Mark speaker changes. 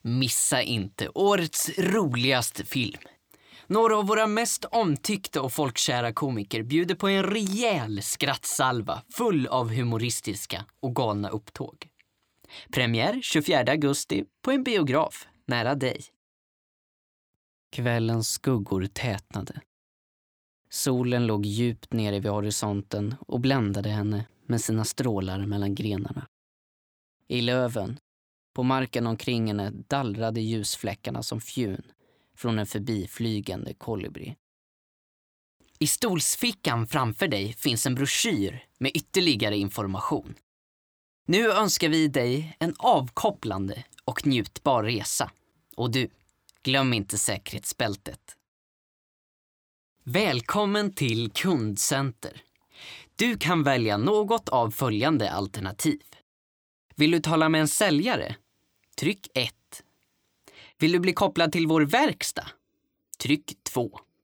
Speaker 1: Missa inte årets roligaste film. Några av våra mest omtyckta och folkkära komiker bjuder på en rejäl skrattsalva full av humoristiska och galna upptåg. Premiär 24 augusti på en biograf nära dig. Kvällens skuggor tätnade. Solen låg djupt nere vid horisonten och bländade henne med sina strålar mellan grenarna. I löven, på marken omkring henne, dallrade ljusfläckarna som fjun från en förbiflygande kolibri. I stolsfickan framför dig finns en broschyr med ytterligare information. Nu önskar vi dig en avkopplande och njutbar resa. Och du, glöm inte säkerhetsbältet. Välkommen till Kundcenter. Du kan välja något av följande alternativ. Vill du tala med en säljare? Tryck 1. Vill du bli kopplad till vår verkstad? Tryck 2.